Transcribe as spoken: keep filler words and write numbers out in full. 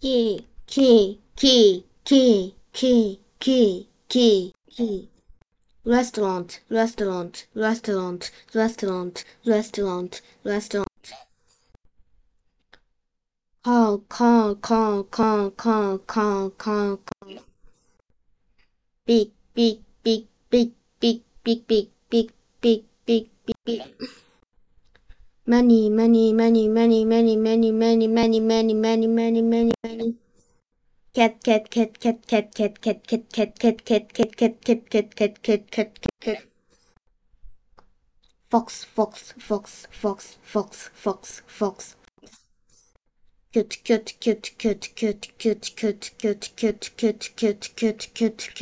key, key, key, key, key, key, key, key. Restaurant, restaurant, restaurant, restaurant, restaurant, restaurant. Call, call, call, call, call, call, call, call. Big, big, big, big, big, big, big, big, big, big, big, big. Money, money, money, money, money, money, money, money, money, money, money, money, money. Cat, cat, cat, cat, cat, cat, cat, cat, cat, cat, cat, cat, cat, cat, cat, cat, cat, cat, cat. Fox, fox, fox, fox, fox, fox, fox. Cut, cut, cut, cut, cut, cut, cut, cut, cut, cut, cut, cut, cut, cut.